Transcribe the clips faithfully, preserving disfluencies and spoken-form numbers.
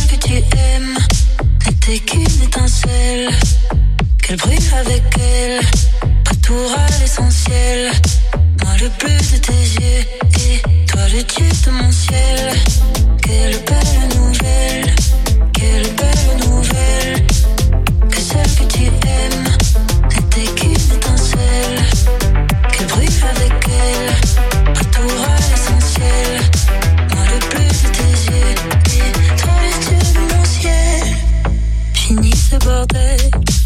celle que tu aimes n'était qu'une étincelle. Quel bruit avec elle, retour à l'essentiel. Moi le bleu de tes yeux et toi le dieu de mon ciel. Quelle belle nouvelle, quelle belle nouvelle. Que celle que tu aimes n'était qu'une étincelle. Quel bruit avec elle, retour à l'essentiel. Moi le bleu de tes yeux et toi le dieu de mon ciel. Fini ce bordel,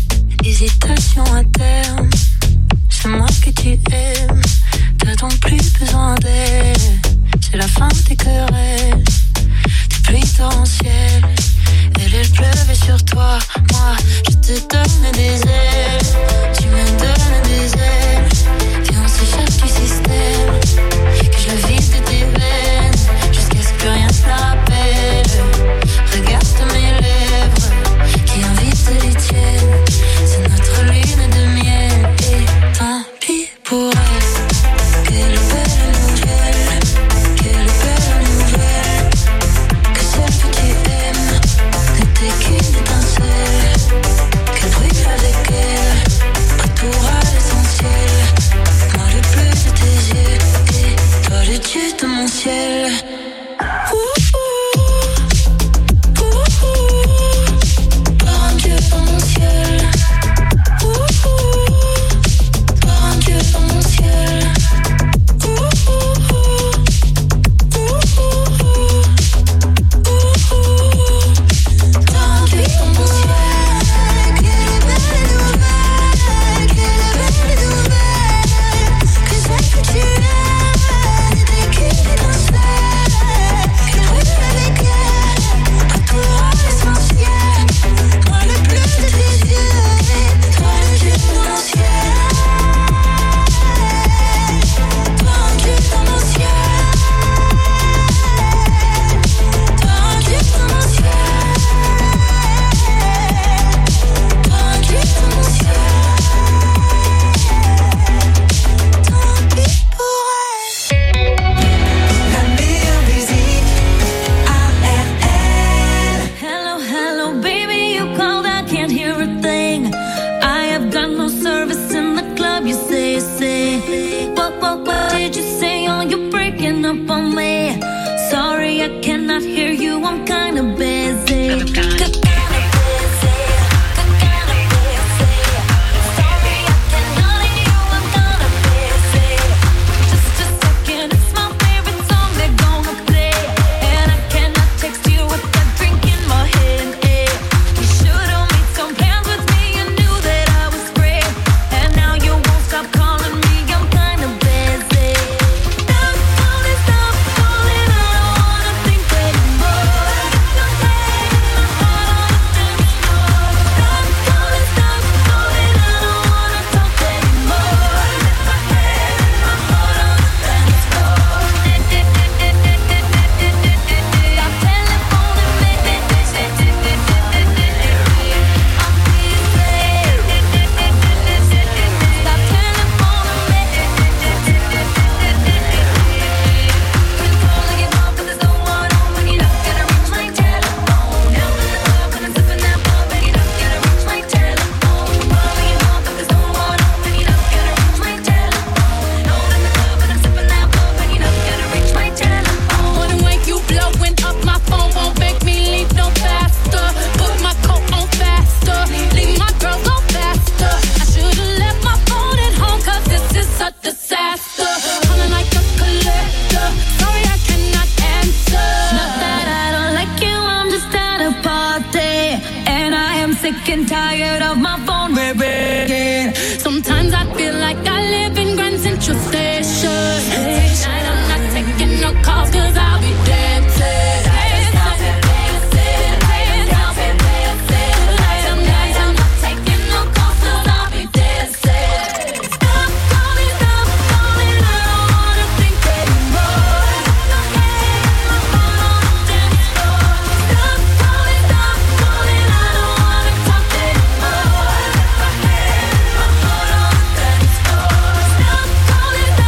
hésitation à terme. C'est moi que tu aimes, t'as donc plus besoin d'elle. C'est la fin de tes querelles, des pluies torrentielles. Elle, elle pleuvait sur toi, moi je te donne des ailes. Tu me donnes des ailes, viens on s'échappe du système. Que je la vide de tes veines, jusqu'à ce que plus rien ne te rappelle. Regarde mes lèvres, qui invitent les tiennes. C'est notre lune de miel, et tant pis pour elle. Quelle belle nouvelle, quelle belle nouvelle. Que celle que tu aimes n'était qu'une étincelle. Quel bruit avec elle, retour à l'essentiel. Moi le bleu de tes yeux, et toi le dieu de mon ciel. Stop calling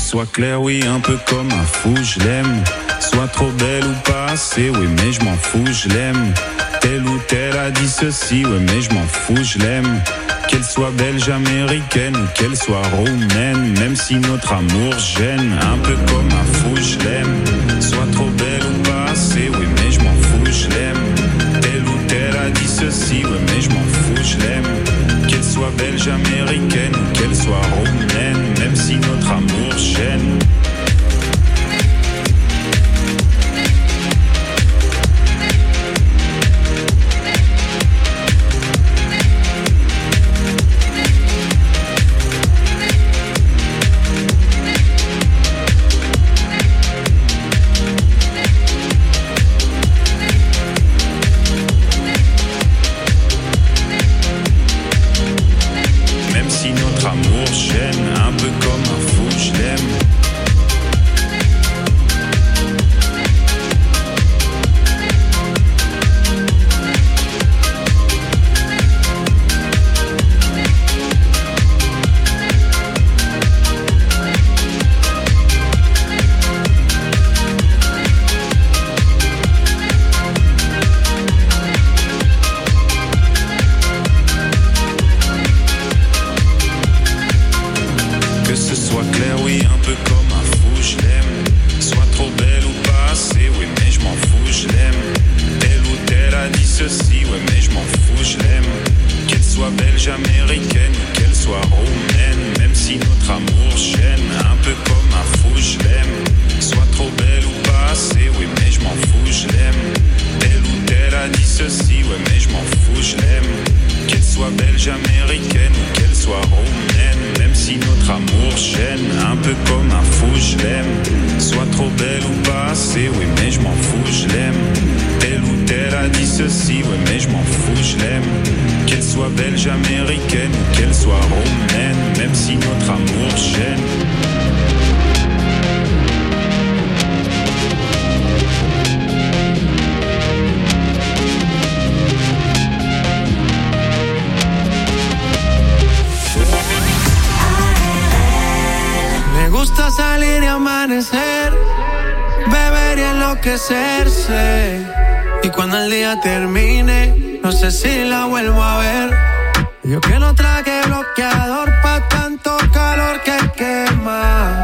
soit clair, oui, un peu comme un fou, je l'aime. Soit trop belle ou pas assez, oui, mais je m'en fous, je l'aime. Telle ou telle a dit ceci, oui, mais je m'en fous, je l'aime. Qu'elle soit belge, américaine ou qu'elle soit roumaine, même si notre amour gêne, un peu comme un fou, je l'aime. Soit trop belle ou pas assez, oui, mais je m'en fous, je l'aime. Telle ou telle a dit ceci, oui, mais je m'en fous, je l'aime. Qu'elle soit belge, américaine ou qu'elle soit roumaine, même si notre amour gêne. Y cuando el día termine, no sé si la vuelvo a ver. Yo que no traje bloqueador pa' tanto calor que quema.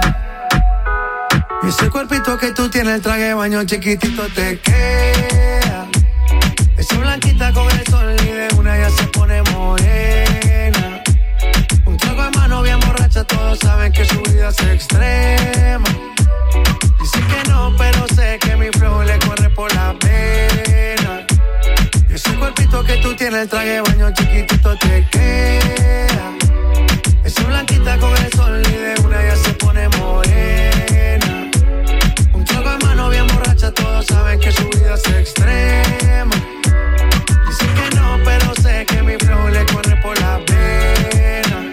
Y ese cuerpito que tú tienes, el traje de baño chiquitito te queda. Esa blanquita con el sol y de una ya se pone morena. Un trago de mano bien borracha, todos saben que su vida es extrema. Dice que no, pero sé que mi flow le corre por la pena. Y ese cuerpito que tú tienes, el traje de baño chiquitito te queda. Esa blanquita con el sol y de una ya se pone morena. Un trago de mano bien borracha, todos saben que su vida es extrema. Dice que no, pero sé que mi flow le corre por la pena.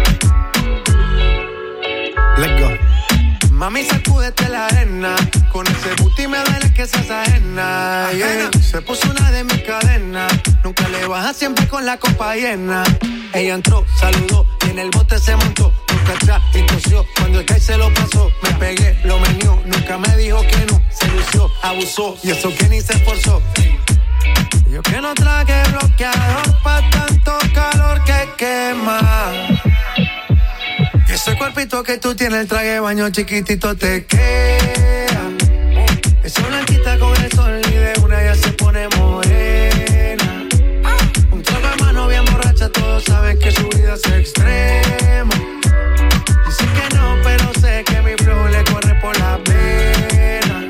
Let's go. Mami, sacúdete la arena. Con ese booty me duele que seas ajena, yeah. Se puso una de mis cadenas. Nunca le baja, siempre con la copa llena. Ella entró, saludó y en el bote se montó. Nunca atrás y tosió. Cuando el Kai se lo pasó, me pegué, lo menió. Nunca me dijo que no, se lució, abusó. Y eso que ni se esforzó. Yo que no traje bloqueador pa' tanto calor que quema. Ese cuerpito que tú tienes, el traje de baño chiquitito te queda. Esa blanquita con el sol y de una ya se pone morena. Un trago de mano bien borracha, todos saben que su vida es extrema. Dice que no, pero sé que mi flow le corre por la pena.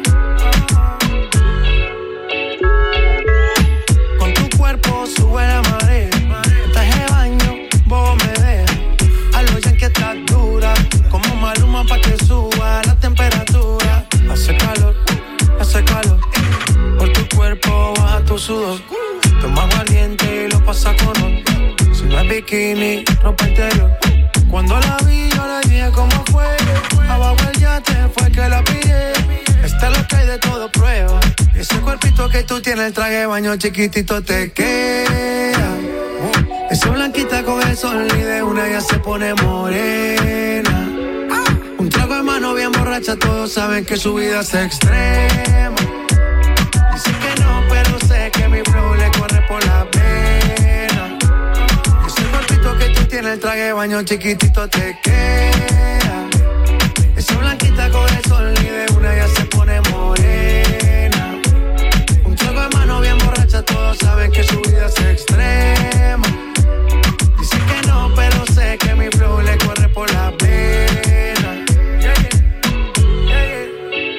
Con tu cuerpo sube la marea. En traje de baño, vos me dejas. A lo ya que estás dura, como Maluma pa' que suba la temperatura. Hace calor, hace calor. Por tu cuerpo baja tu sudor. Toma aguardiente y lo pasa con ron. Si no es bikini, ropa interior. Cuando la vi yo le dije cómo fue. Abajo el yate fue que la pillé. Esta es lo que hay de todo prueba. Y ese cuerpito que tú tienes, el traje de baño chiquitito te queda. Esa blanquita con el sol y de una ya se pone morena. Un trago de mano emborracha, todos saben que su vida es extrema. Dicen que no, pero sé que mi flow le corre por la pena. Ese cuerpito que tú tienes, el traje de baño chiquitito te queda. Esa blanquita con el sol y de una ya se pone morena. Un trago de mano bien borracha, todos saben que su vida es extrema. Dicen que no, pero sé que mi flow le corre por la pena. Yeah, yeah. Yeah, yeah.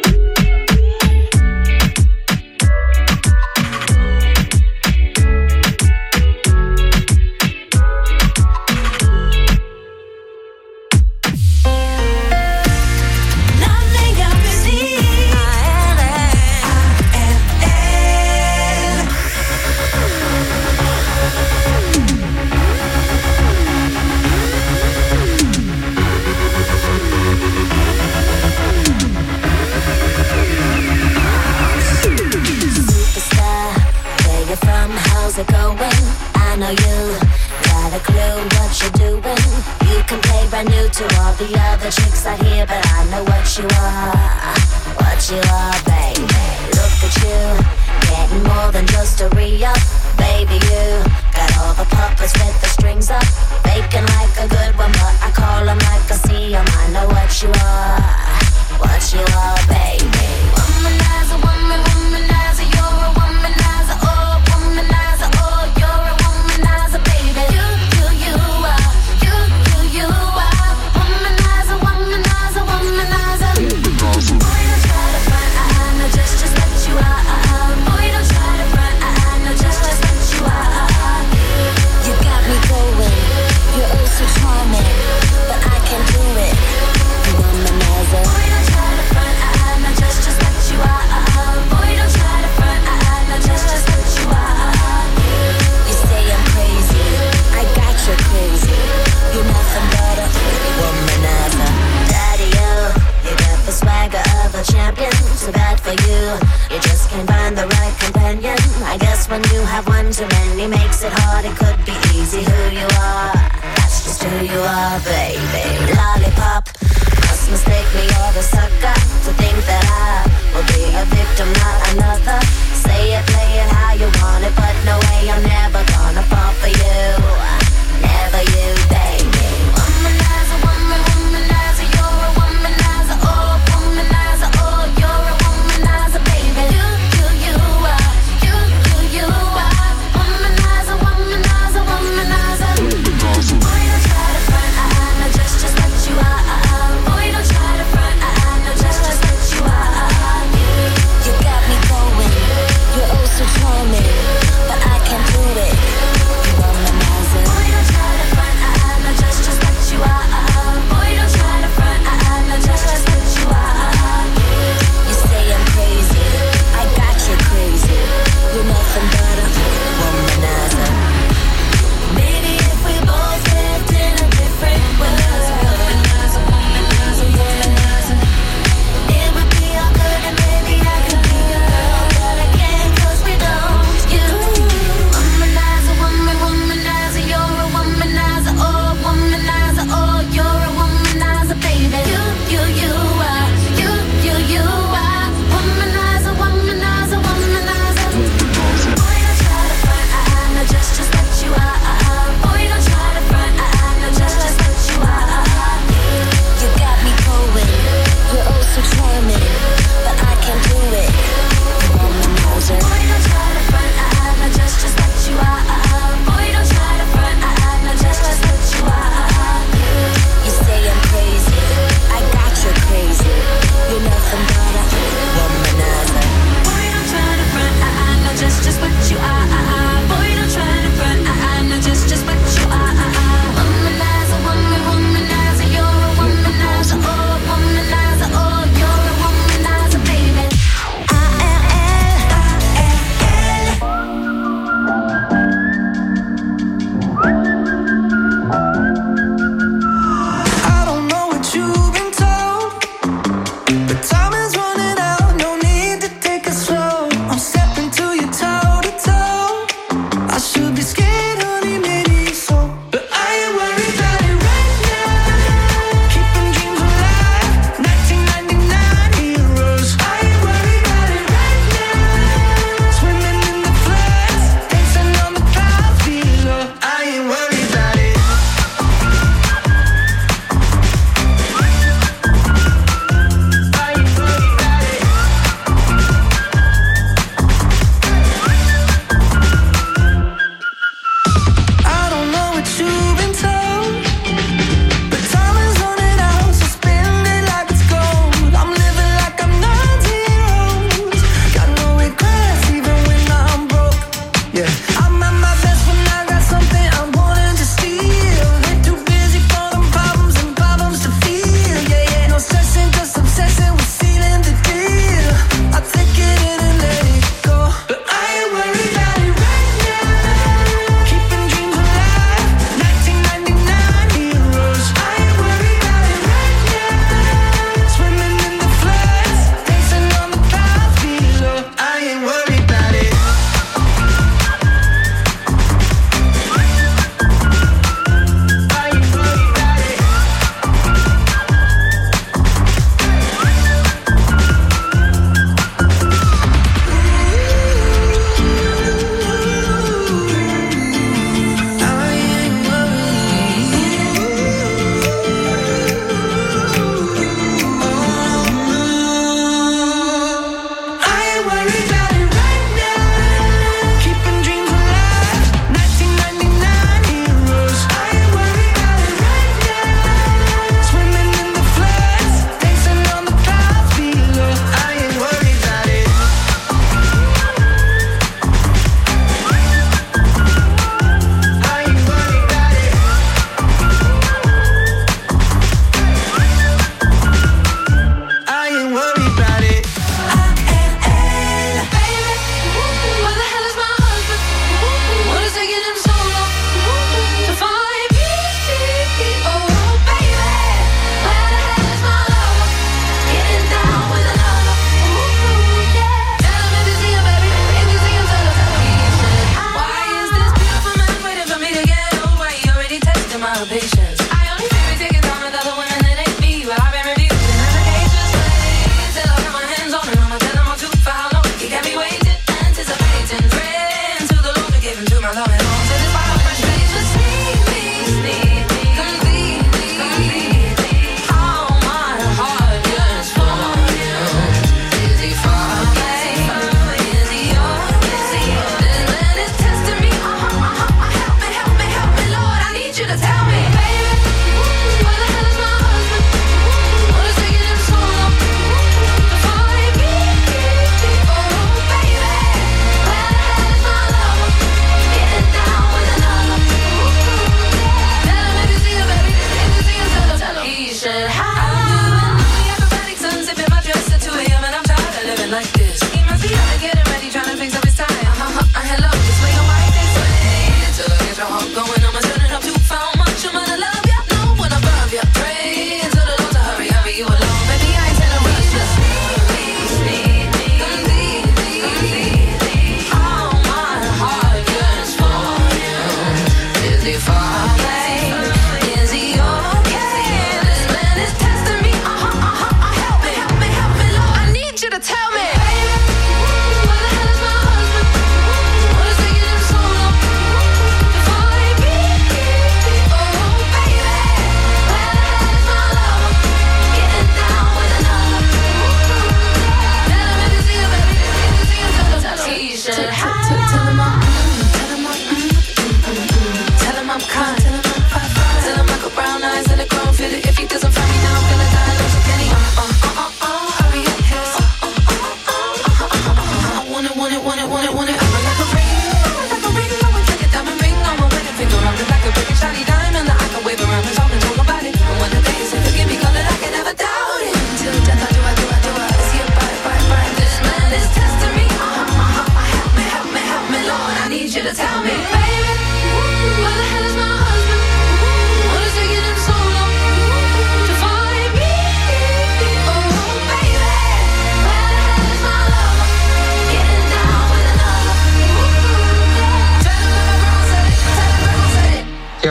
How's it going? I know you got a clue what you're doing. You can play brand new to all the other chicks out here, but I know what you are, what you are, baby. Look at you, getting more than just a re-up. Baby, you got all the puppets with the strings up, faking like a good one, but I call them like I see them. I know what you are, what you are, baby. Womanizer, woman, womanizer, you're a womanizer, oh. Champion, too bad for you. You just can't find the right companion. I guess when you have one too many makes it hard. It could be easy who you are. That's just who you are, baby. Lollipop, must mistake me, you're the sucker to think that I will be a victim, not another. Say it, play it how you want it, but no way, I'm never gonna fall for you. Never you, baby. Womanizer, woman, womanizer, you're a womanizer, oh, womanizer, oh, you're a womanizer, baby. You, you, you are, you, you, you are, womanizer, womanizer, womanizer. Boy, don't try to front, I, I know just, just what you are.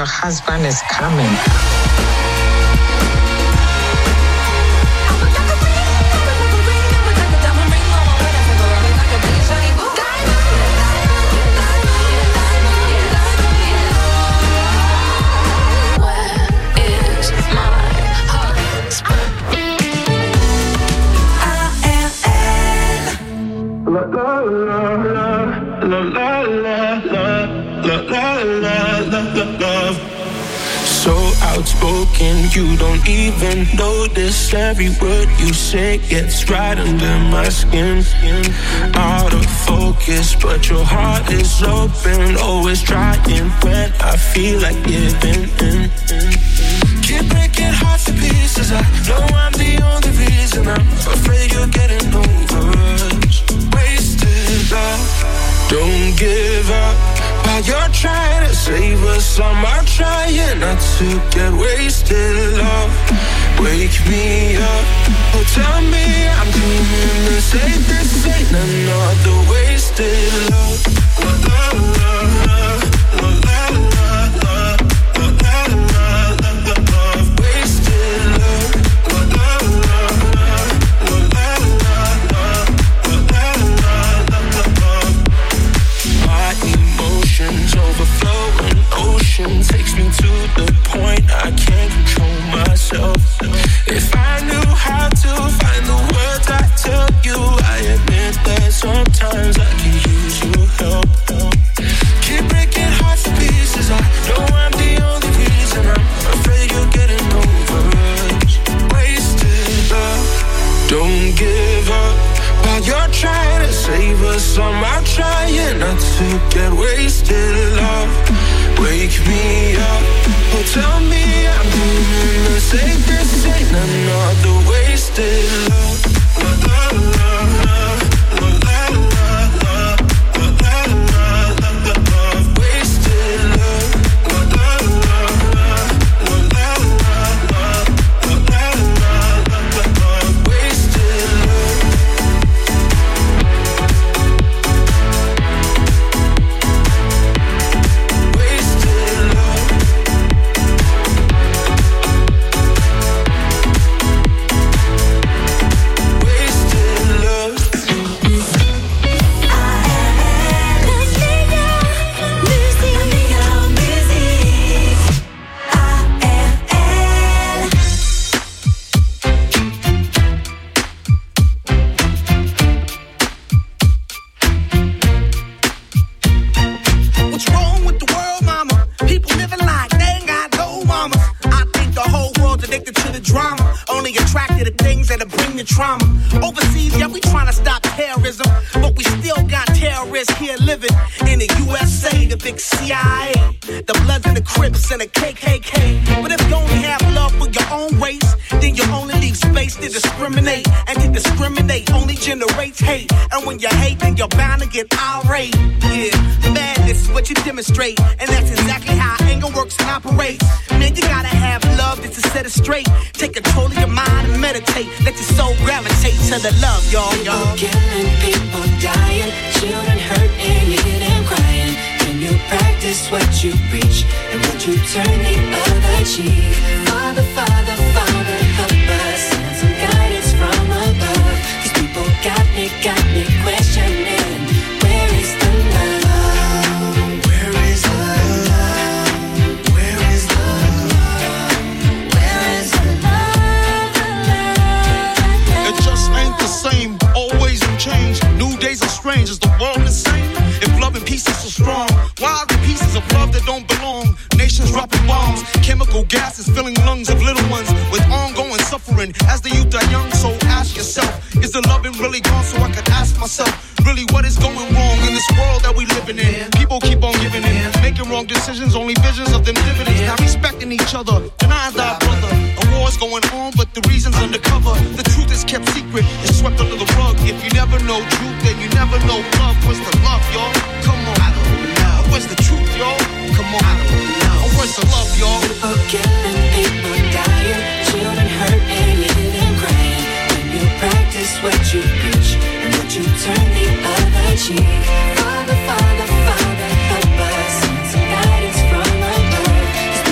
husband is coming. So outspoken, you don't even notice. Every word you say gets right under my skin. Out of focus, but your heart is open. Always trying when I feel like giving in. Keep breaking hearts to pieces. I know I'm the only reason. I'm afraid you're getting over us. Wasted love. Don't give up while you're trying to save us. I'm out trying not to get wasted, love. Wake me up, oh tell me I'm dreaming. This ain't, this ain't another wasted love. La la la la, la la la la, la la la la la la. Wasted love. La la la la, la la la la, la la la la la. My emotions overflowing ocean takes me to the point I can't control myself. If I knew how to find the words I tell you, I admit that sometimes I can use your help. Keep breaking hearts to pieces. I know I'm the only reason. I'm afraid you're getting over us. Wasted love. Don't give up while you're trying to save us. I'm out trying not to get wasted, love. Wake me up, oh tell me I'm dreaming. This ain't, this ain't another wasted love. La la la la, la la la la, la la la la la la. Wasted love. La la la la, la la la la, la la la la la la. Wasted love. Trauma. Overseas, yeah, we trying to stop terrorism, but we still got terrorists here living in the U S A, the big C I A, the Bloods and the Crips and the K K K. But if you only have love for your own race, then you only leave space to discriminate, and to discriminate only generates hate. And when you hate, then you're bound to get irate. Yeah, madness is what you demonstrate, and that's exactly how anger works and operates. Man, you gotta have love just to set it straight. Take control of your mind and meditate. Let your soul gravitate to the love, y'all, y'all. People killing, people dying, children hurt and you hear them crying. When you practice what you preach, and would you turn the other cheek? Father, Father, Father, help us, send some guidance from above. These people got me, got me questioning, where is the love? Where is the love? Where is the love? Where is the love? The love? It just ain't the same, always in change. New days are strange, is the world the same? If love and peace is so strong, why are the pieces of love that don't belong? Nations dropping bombs, chemical gases filling lungs of little ones with ongoing suffering as the youth are young. So ask yourself, is the loving really gone? So I could ask myself, really what is going wrong in this world that we living in? People keep on giving in, making wrong decisions, only visions of them dividends. Not respecting each other, denying thy brother. A war's going on, but the reason's undercover. The truth is kept secret, it's swept under the rug. If you never know truth, then you never know love. Where's the love, y'all? Come on. I don't know. Where's the truth, y'all? Come on. I don't know. Where's the love, y'all? People killing, people dying, children hurt and you hear them crying. When you practice what you preach, and would you turn the other cheek? Father, Father, Father, help us, send some guidance from above. These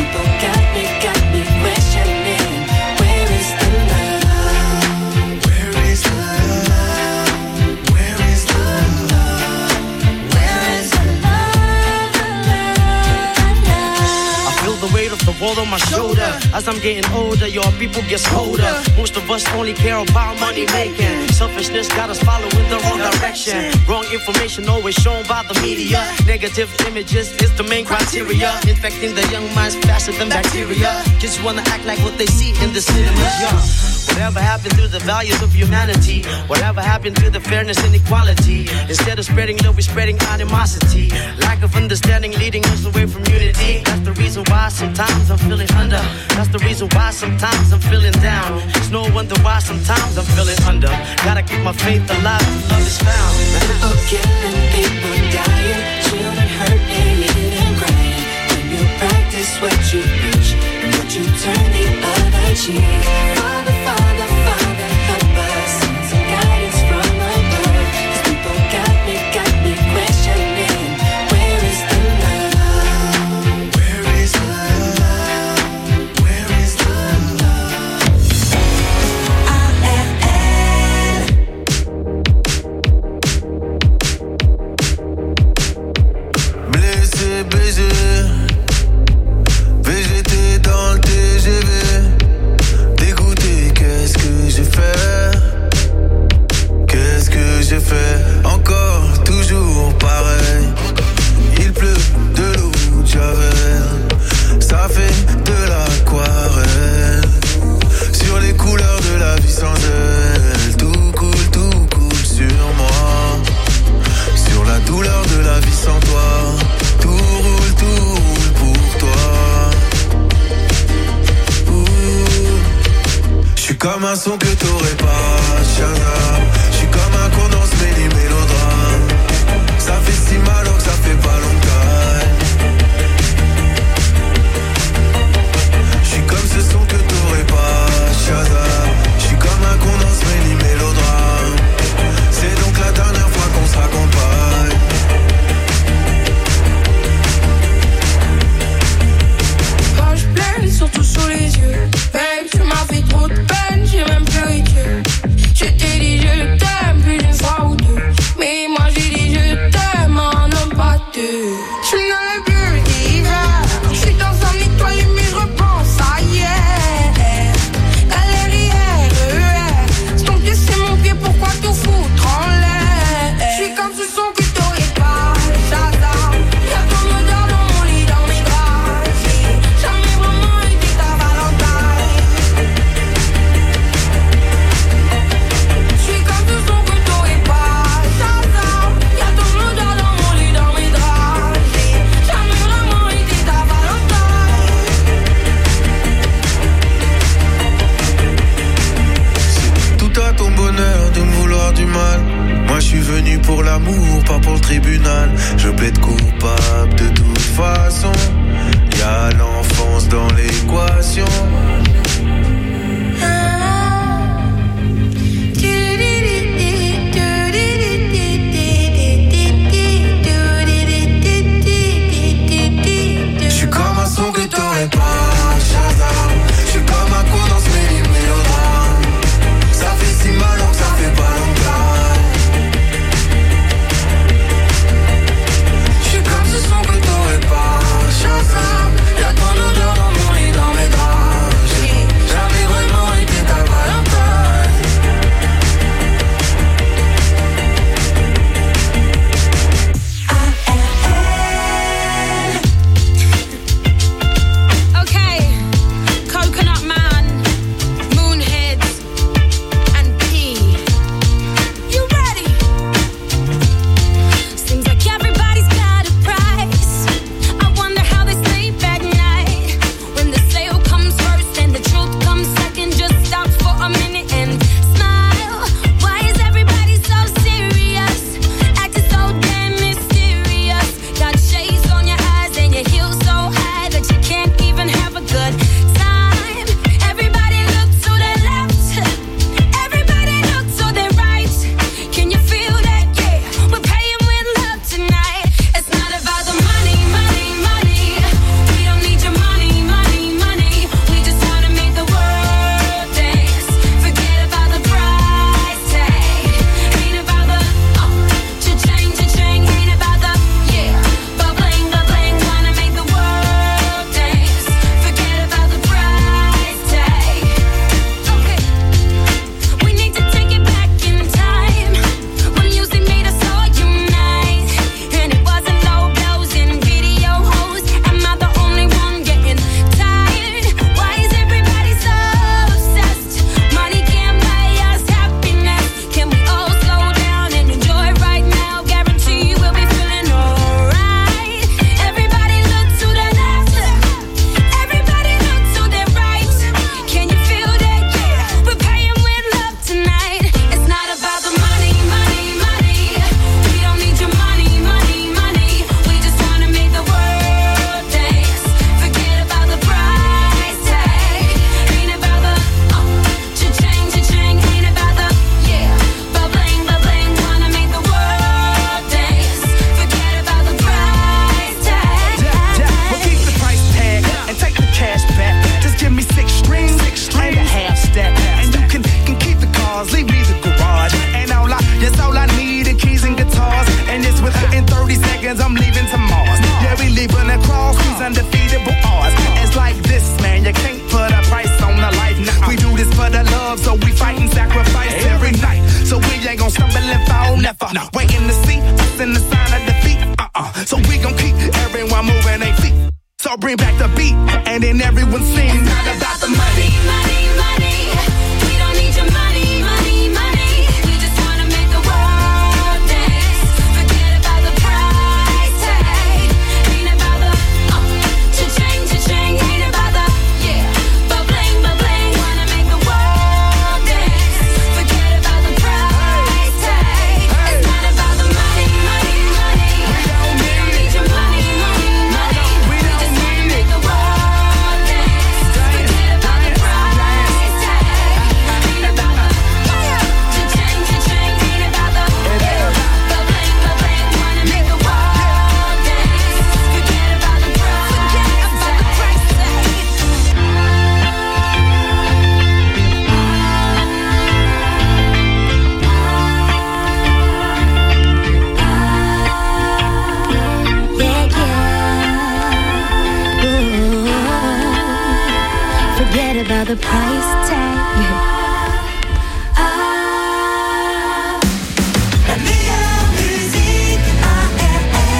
my shoulder. As I'm getting older, your people get colder. Most of us only care about money making. Selfishness got us following the wrong direction. Wrong information always shown by the media. Negative images is the main criteria. Infecting the young minds faster than bacteria. Kids wanna act like what they see in the cinemas, yeah. Whatever happened to the values of humanity? Whatever happened to the fairness and equality? Instead of spreading love, we're spreading animosity. Lack of understanding leading us away from unity. That's the reason why sometimes I'm feeling under. That's the reason why sometimes I'm feeling down. It's no wonder why sometimes I'm feeling under. Gotta keep my faith alive till love is found. People killing, people dying, children hurt and even crying. When you practice what you preach, but you turn the other cheek. Father, Father, Father, help us. Send some guidance from above. These people got me, got me questioning. Where is the love? Where is the love? Where is the love? A R L. Blessé, baisé, V G T dans le T G V. Dégoûté, qu'est-ce que j'ai fait? Qu'est-ce que j'ai fait? Encore, toujours pareil. Il pleut de l'eau de Javel. Ça fait de l'aquarelle. Sur les couleurs de la vie sans elle. Tout coule, tout coule sur moi. Sur la douleur de la vie sans toi. Tout roule, tout roule pour toi. J'suis comme un son que t'aurais pas, Shazam. J'suis comme un con dans ce méli mélodrame. Ça fait si mal que ça fait pas longtemps. J'suis comme ce son que t'aurais pas, Shazam. J'suis comme un con dans ce méli mélodrame. C'est donc la dernière fois qu'on se raccompagne. Quand je pleine, surtout sous les yeux. Babe, tu m'as fait trop de peine, j'ai même pleuré Dieu. Je t'ai dit je t'aime plus d'une fois ou deux. Mais moi j'ai dit je t'aime en homme pas deux. Je suis dans le bleu d'hiver. Je suis dans un étoile mais je repense à hier. Galère, R E R. C'est ton pied, c'est mon pied, pourquoi tout foutre en l'air? Je suis comme ce son que t'aurais pas, Shazam. Y'a ton odeur dans mon lit, dans mes draps. J'ai jamais vraiment été ta Valentine. Je suis comme ce son que t'aurais pas, Shazam. Y'a ton odeur dans mon lit, dans mes draps. J'ai jamais vraiment été ta Valentine. C'est tout à ton bonheur de me vouloir du mal. Moi je suis venu pour l'amour, pas pour le tribunal. Je plaide coupable de toute façon. Y'a l'enfance dans l'équation. J'suis comme un son que t'aurais pas, Shazam. J'suis comme un con dans ce méli mélodrame. Ça fait si mal que ça fait pas longtemps. J'suis comme ce son love, so we fight and sacrifice every night. So we ain't gon' stumble and fall, never. No. Waiting to see us in the sign of defeat. Uh-uh. So we gon' keep everyone moving their feet. So bring back the beat, and then everyone sings. It's not about the money, money, money. We don't need your money, money, money. We just wanna make the world dance. Forget about the price tag. Ain't about the uh, cha-ching, cha-ching. Ain't about the yeah, ba-bling, ba-bling. Wanna make the world dance. Forget about the price tag. It's not about the money, money, money. We don't need your money, money, money. We just wanna make the world dance. Forget about the price tag. Ain't about the cha-ching, cha-ching. Ain't about the ba-bling, ba-bling. Wanna make the world dance. Forget about the price tag. Yeah, yeah. Ooh. Forget about the price tag. Ah. La meilleure musique A R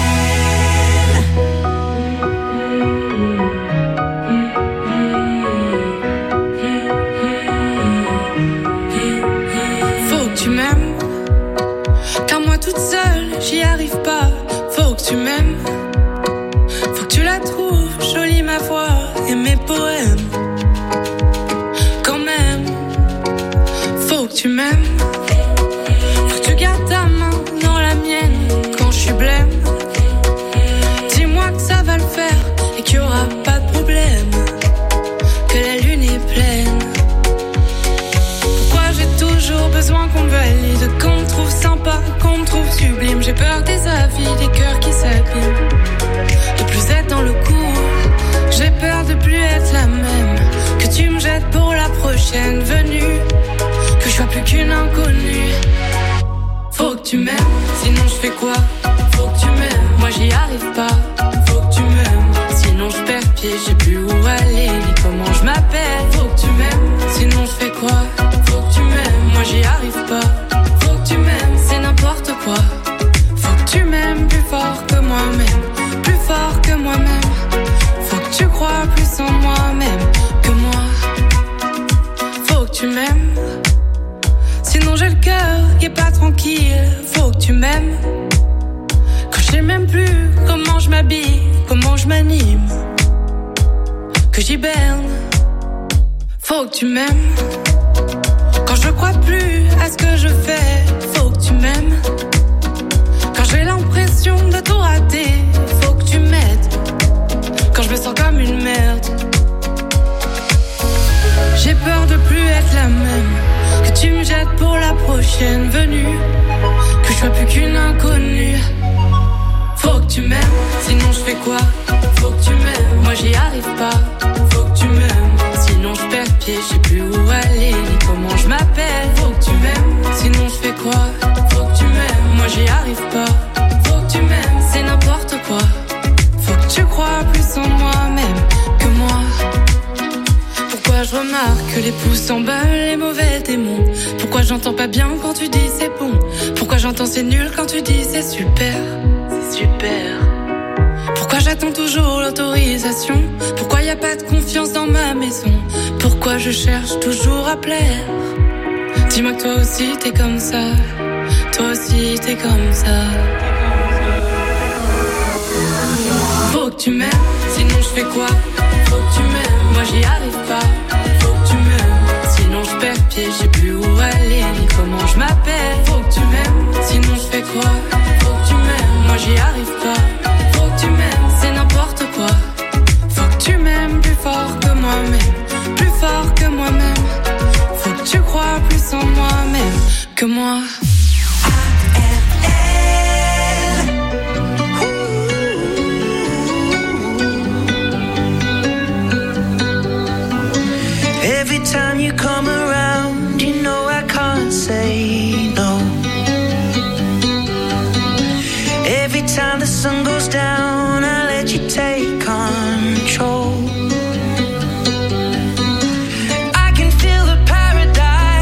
Faut que tu m'aimes, car moi toute seule, j'y arrive pas. Faut que tu m'aimes, faut que tu la trouves jolie ma voix et mes poèmes. Quand même, faut que tu m'aimes, faut que tu gardes ta main dans la mienne quand je suis blême. Dis-moi que ça va le faire et qu'il y aura pas de problème, que la lune est pleine. Pourquoi j'ai toujours besoin qu'on me valide, qu'on me trouve sympa, qu'on me trouve sublime. J'ai peur des avis, des cœurs qui s'abîment, de plus être dans le coup. J'ai peur de plus être la même, que tu me jettes pour la prochaine venue, que je sois plus qu'une inconnue. Faut que tu m'aimes, sinon je fais quoi? Faut que tu m'aimes, moi j'y arrive pas. Faut que tu m'aimes, sinon je perds pied, j'ai plus où aller ni comment je m'appelle. Faut que tu m'aimes, sinon je fais quoi? Faut que tu m'aimes, moi j'y arrive pas. Faut que tu m'aimes, c'est n'importe quoi. Faut que tu m'aimes plus fort que moi-même, plus fort que moi-même. Faut que tu crois plus en moi-même que moi. Faut que tu m'aimes, sinon j'ai le cœur qui est pas tranquille. Faut que tu m'aimes, quand je sais même plus comment je m'habille, comment je m'anime, que j'hiberne. Faut que tu m'aimes, quand je crois plus à ce que je fais. Faut que tu m'aimes, quand j'ai l'impression de tout rater. Faut que tu m'aides, quand je me sens comme une merde. J'ai peur de plus être la même, que tu me jettes pour la prochaine venue, que je sois plus qu'une inconnue. Faut que tu m'aimes, sinon je fais quoi? Faut que tu m'aimes, moi j'y arrive pas. Faut que tu m'aimes, sinon je perds pied, je sais plus où aller ni comment je m'appelle. Faut que tu m'aimes, sinon je fais quoi? Faut que tu m'aimes, moi j'y arrive pas. Faut que tu m'aimes, c'est n'importe quoi. Faut que tu crois plus en moi-même que moi. Pourquoi je remarque que les pouces s'emballent, les mauvais démons? Pourquoi j'entends pas bien quand tu dis c'est bon? Pourquoi j'entends c'est nul quand tu dis c'est super? C'est super. Pourquoi j'attends toujours l'autorisation? Pourquoi y a pas de confiance dans ma maison? Pourquoi je cherche toujours à plaire? Dis-moi que toi aussi t'es comme ça. Toi aussi t'es comme ça. Faut que tu m'aimes, sinon je fais quoi? Faut que tu m'aimes, moi j'y arrive pas. Faut que tu m'aimes, sinon je perds pied, j'ai plus où aller ni comment je m'appelle. Faut que tu m'aimes, sinon je fais quoi? Faut que tu m'aimes, moi j'y arrive pas. Faut que tu m'aimes, c'est n'importe quoi. Faut que tu m'aimes plus fort que moi-même, plus fort que moi-même. Faut que tu crois plus en moi-même que moi. Every time you come around, you know I can't say no. Every time the sun goes down, I let you take control. I can feel the paradise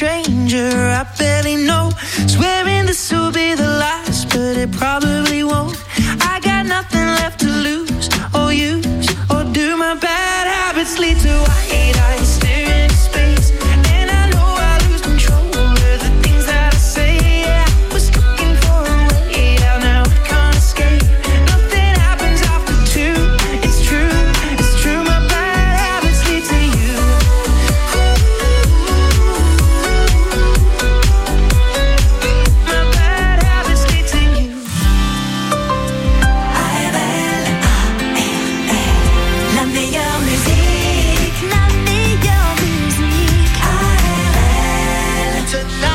stranger I barely know. Swearing this will be the last, but it probably won't. I got nothing left to lose or use, or do my bad habits lead to white eyes staring into space? And I know I lose control of the things that I say. Yeah, I was looking for a way out, now I can't escape. Nothing happens after two. It's true, it's true. My bad habits lead to you. My bad habits lead to you. La meilleure musique, la meilleure musique. A R L.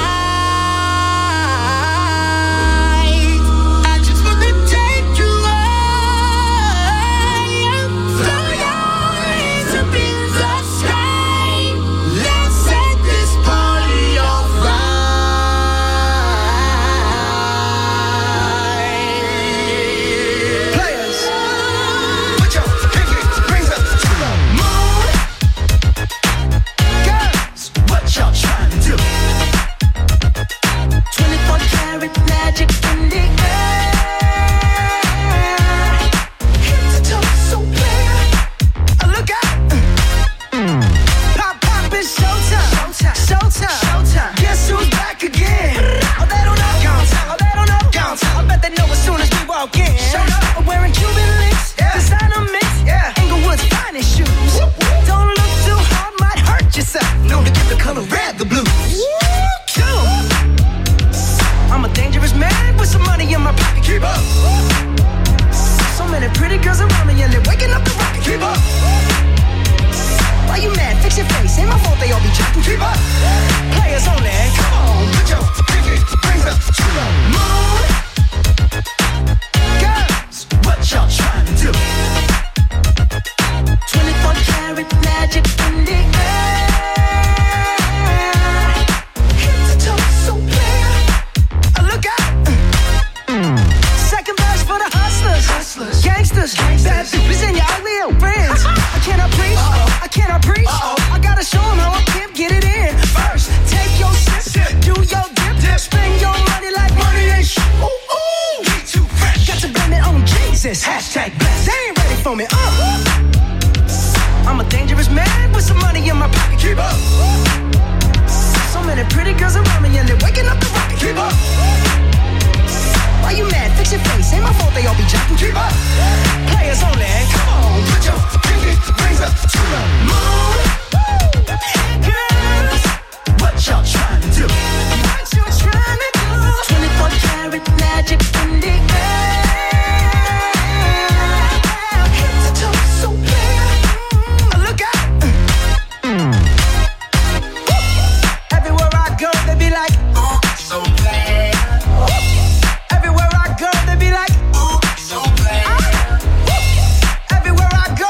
Tonight, I just wanna take you away. Throw your hands up in the sky. Let's set this party on fire. Players, put your pinky rings up to the moon. Girls, what y'all trying to do? twenty-four karat magic in the air. Head to toe, so clear. Uh, Look out! Pop, pop, it's showtime. Showtime. Showtime. Guess who's back again? Oh, they don't know. Oh, they don't know. I bet they know as soon as we walk in. I'm wearing Cuban links, designer mix, Inglewood's finest shoes. Don't look too hard, might hurt yourself. Known to give the color red the blues. I'm a dangerous man with some money in my pocket. Keep up. So many pretty girls around me and they're waking up the rocket. Keep up. Why you mad? Fix your face. Ain't my fault they all be jacking. Keep up. Players only. Come on, put your pinky rings up to the moon. Girls, what y'all trying to do? twenty-four karat magic in the air. Head to toe, so clear. Uh, Look out. Second verse for the hustlers. Hustlers. Gangsters. Bad bitches and your ugly old friends. I cannot preach. I cannot preach. I gotta show them how I can get it in. First, take your sip. Do your dip. Spend your money like money ain't shit. Ooh, ooh. We too fresh. Got to blame it on Jesus. Hashtag blessed. They ain't ready for me. Uh. I'm a dangerous man with some money in my pocket. Keep up. So many pretty girls around me and they're waking up the rocket. Keep up. Why you mad? Fix your face. Ain't my fault they all be jacking. Keep up. Players only. Come on, put your pinky rings up to the moon. Girls, what y'all trying to do? What you trying to do? twenty-four karat magic in the air. Head to toe, so clear. Uh, Look out. Everywhere I go, they be like, oh, so bad. Everywhere I go, they be like, oh, so bad. Everywhere I go,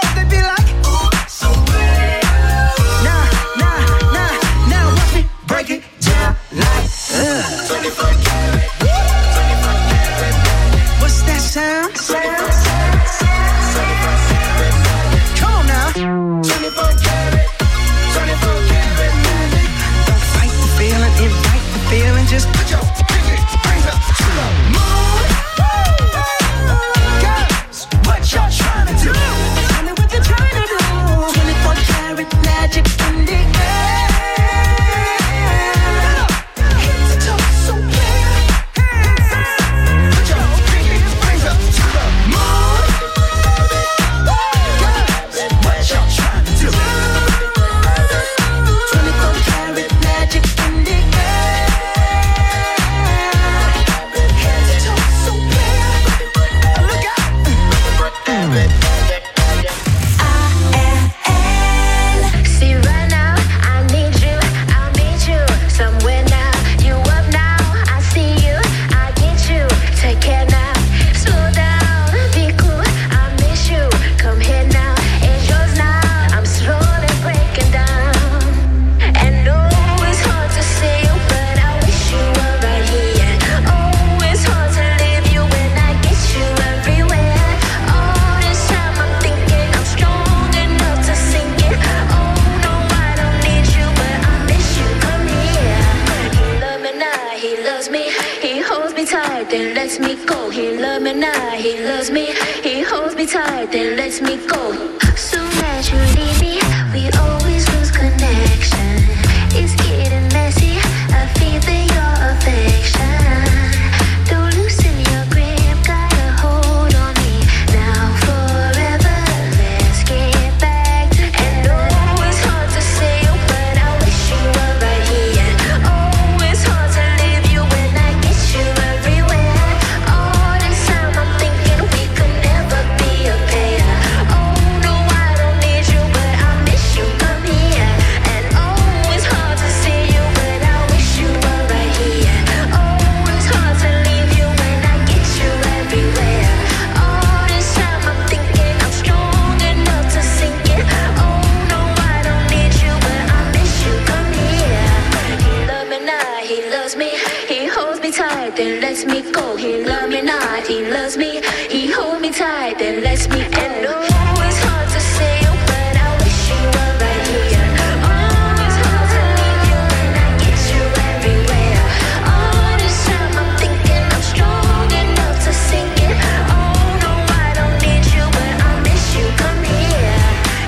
then lets me go. He loves me now, he loves me. He holds me tight, then lets me go. Soon as you leave me, we always lose connection. It's getting messy, I feel that your affection. Don't loosen your grip, got a hold on me. Now forever, let's get back together. And oh, it's hard to say, but I wish you were right here. Oh, it's hard to leave you when I get you everywhere. All this time I'm thinking we could never be a pair. Oh no, I don't need you, but I miss you, come here. And oh, it's hard to see you, but I wish you were right here. Oh, it's hard to leave you when I get you everywhere. All this time I'm thinking I'm strong enough to sink it. Oh no, I don't need you, but I miss you, come here. He loves me now, he loves me. He holds me tight, then lets me go. He loves me now, he loves me. He holds me tight, then lets me go. And oh, it's hard to say, but I wish you were right here. Oh, it's hard to leave you when I get you everywhere. All this time I'm thinking I'm strong enough to sink it. Oh no, I don't need you, but I miss you, come here.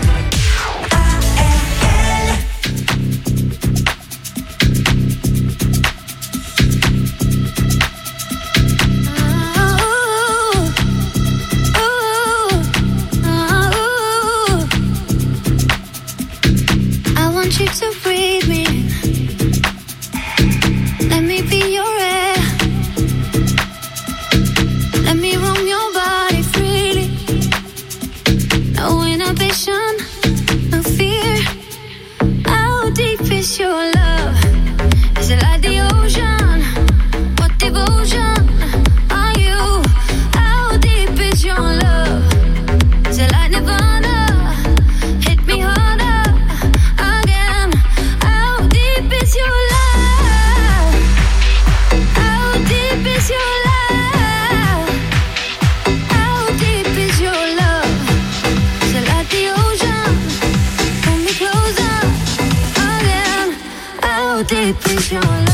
I want you to breathe me. Let me be your air. Let me roam your body freely. No inhibition, no fear. How deep is your love? Is it like the ocean? What devotion are you? How deep is your love? Is it like Nirvana? Hit me harder again. How deep is your love? How deep is your love? How deep is your love? Is it like the ocean? Pull me closer again. How deep is your love?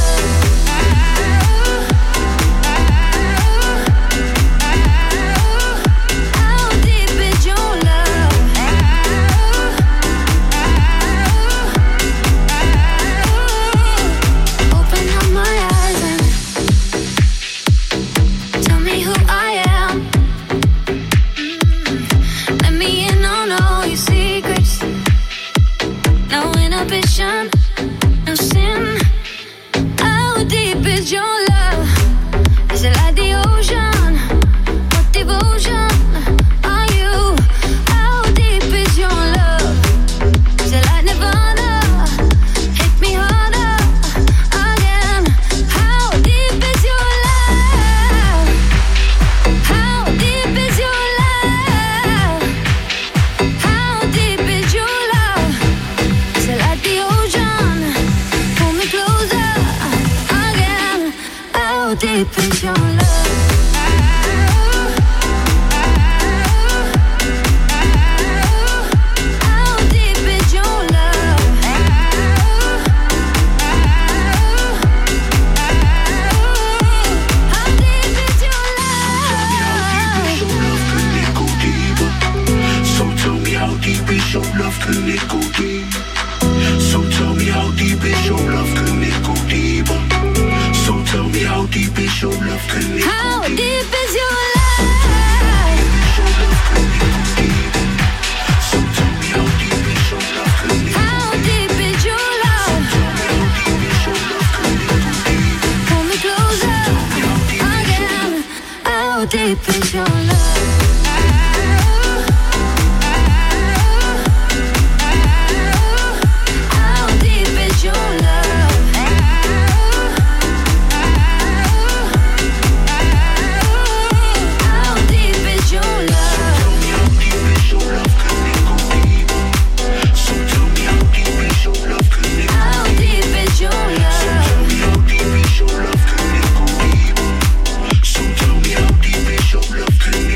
How deep is your love? Open up my eyes and tell me who I am. Mm. Let me in on all your secrets. No inhibition, no sin. How deep is your love? Is it like the ocean? What devotion are you? How deep is your love? Is it like Nirvana? Hit me harder again. How deep is your love? How deep is your love? How deep is your love? Is it like the ocean? Pull me closer again. How deep is your love? How deep is your love? How deep is your love? So tell me how deep is your love, can it go deep? So tell me how deep is your love, can it go deeper? So tell me how deep is your love, can it go How deep? deep is your love? So tell me how deep is your love, can it go How deep is your love? Pull me closer again. How deep is your love? How deep is your love? How deep is your love? So tell me how deep is your love, can it go How deep is your love? Tell me how deep is your love, can it go deep? So tell me how deep is your love, can it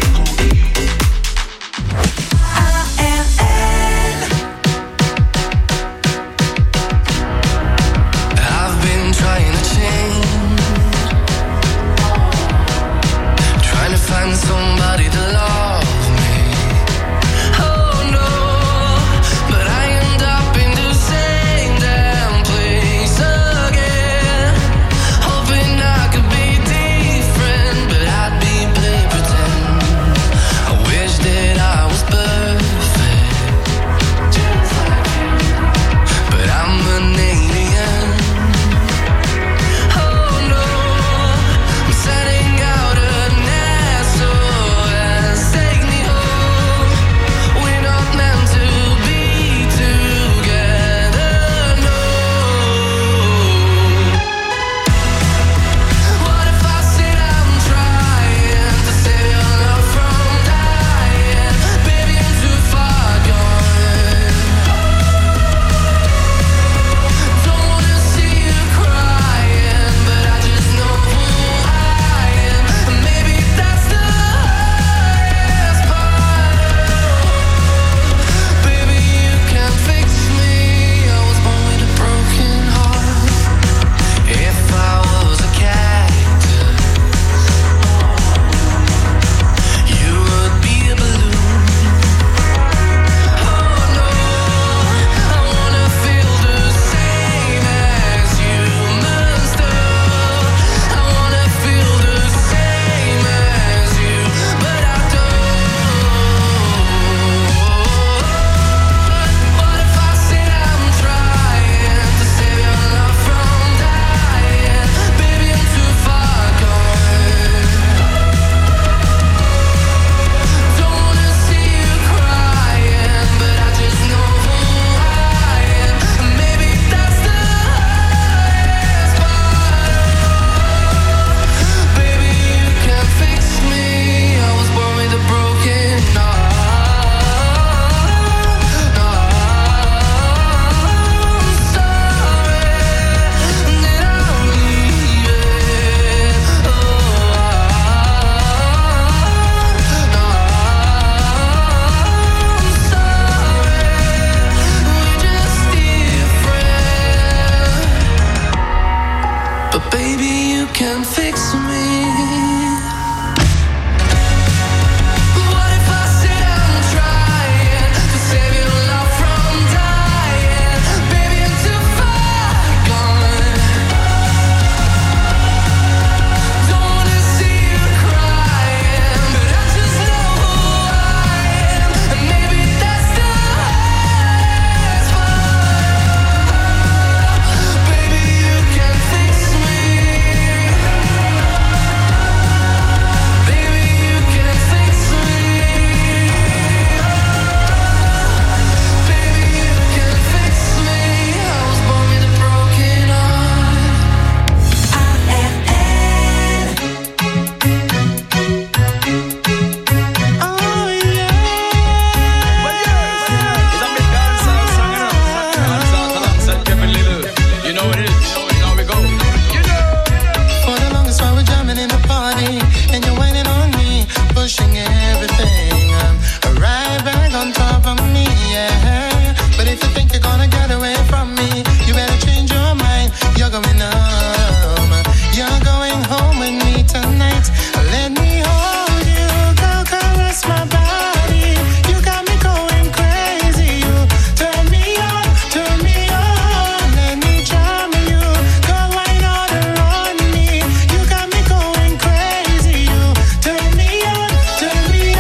if you think you're gonna get away from me, you better change your mind. You're going home. You're going home with me tonight. Let me hold you, go caress my body. You got me going crazy. You turn me on, turn me on. Let me charm you, go wine all around me. You got me going crazy. You turn me on, turn me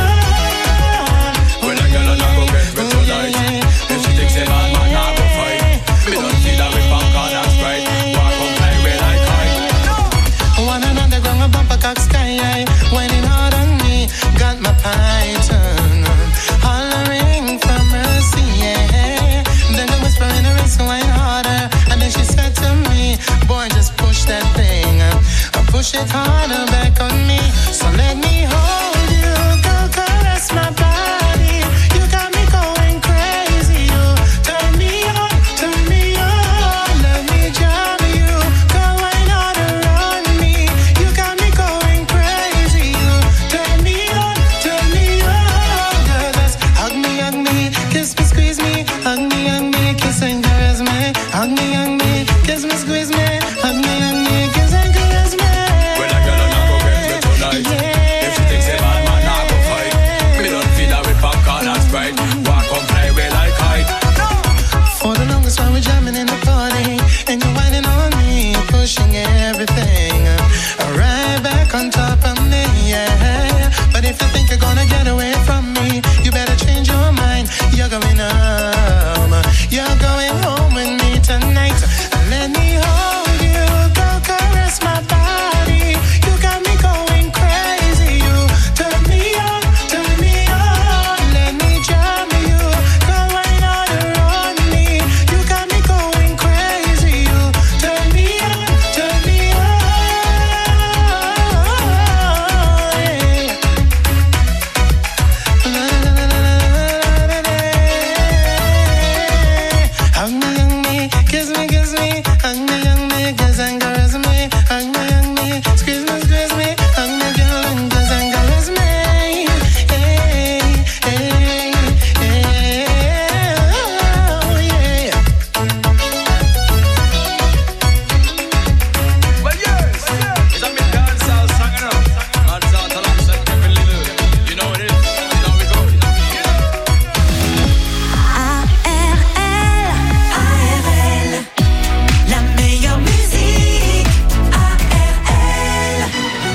on. When a girl not go get me tonight, if she thinks a bad man not go fight, me don't see that with popcorn and Sprite. Walk on play with like height. One another gonna bump a cock sky high, whining hard on me, got my python hollering for mercy, yeah. Then the whisper in her ear, so wine harder, and then she said to me, boy, just push that thing, uh, push it harder back on me. So let me hold you, go caress my body. You got me going crazy. You turn me on, turn me on. Let me jam you, go wine all around me. You got me going crazy. You turn me on, turn me on. Girl, just hug me, hug me, kiss me, squeeze me, hug me, hug me, kiss and caress me, hug me, hug me, kiss me, squeeze me, hug me, hug me, kiss and caress me. When a girl not go get me tonight, if she thinks a bad man not go fight, me don't feel that with popcorn and Sprite. Walk on play with like height. For the longest while we're jamming in the party, and you're whining on me, pushing everything right back on top of me, yeah. But if you think you're gonna get away from me, you better change your mind. You're going home, you're going home with me tonight. Let me hold you, go caress my body. You got me going crazy. You turn me on, turn me on. Let me jam you, go wine all around me. You got me going crazy. You turn me on, turn me on. Yeah. La, la, la, la, la, la, la, la. Hug me, hug me, kiss me, kiss me, hug me, hug me, kiss and caress me, hug me, hug me, squeeze me, squeeze me, hug me, girl, and kiss and caress me. Hey, hey, hey, oh, yeah. Well, yes, it's a big dancehall song, you know. Dancehall alongside Kevin Little. You know what it is. You know we go. A R L, la meilleure musique. A R L.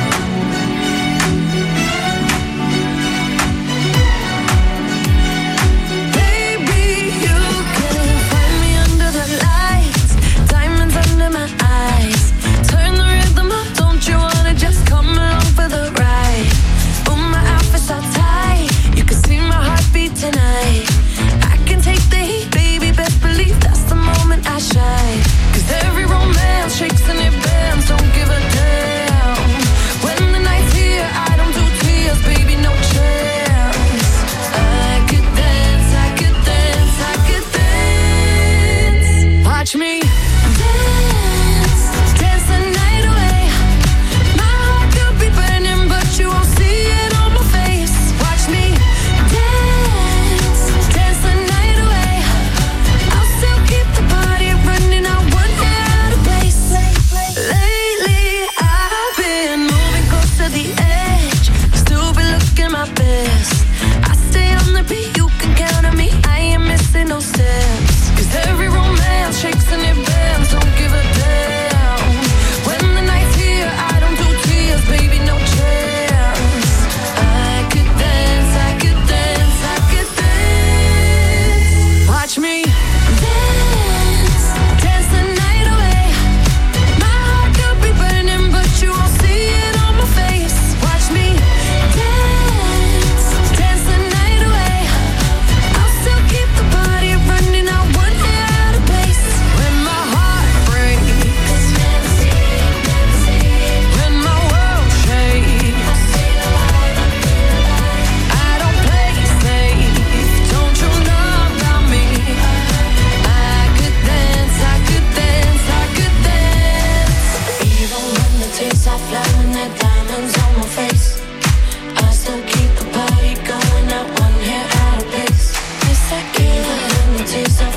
Baby, you can find me under the lights, diamonds under my eyes. Turn the rhythm up, don't you wanna just come along for the ride? Oh, my outfit's all tight, you can see my heartbeat tonight. I can take the heat, baby, best believe that's the moment I shine. 'Cause every romance shakes and it bends, don't give a damn. When the night's here, I don't do tears, baby, no chance. I could dance, I could dance, I could dance. Watch me dance, dance the night away. My heart could be burning, but you won't see it on my face. Watch me dance, dance the night away. I'll still keep the party running, I won't get out of place. Lately, I've been moving close to the edge, still be looking my best. I stay on the beat, you can count on me, I ain't missing no steps. 'Cause every romance shakes and it bends, don't give a damn. When the night's here, I don't do tears, baby, no chance. I could dance, I could dance, I could dance. Watch me dance, dance the night away. My heart could be burning, but you won't see it on my face. Watch me dance, dance the night away. I'll still keep the party running, I won't get out of place. When my heart breaks, when my world shakes, I don't play safe, don't you know about me? I could dance, I could dance, I could dance. Even when the tears are flowing, the diamonds on my face, I still keep the party going, not one hair out of place. Yes, I can. Even when the tears are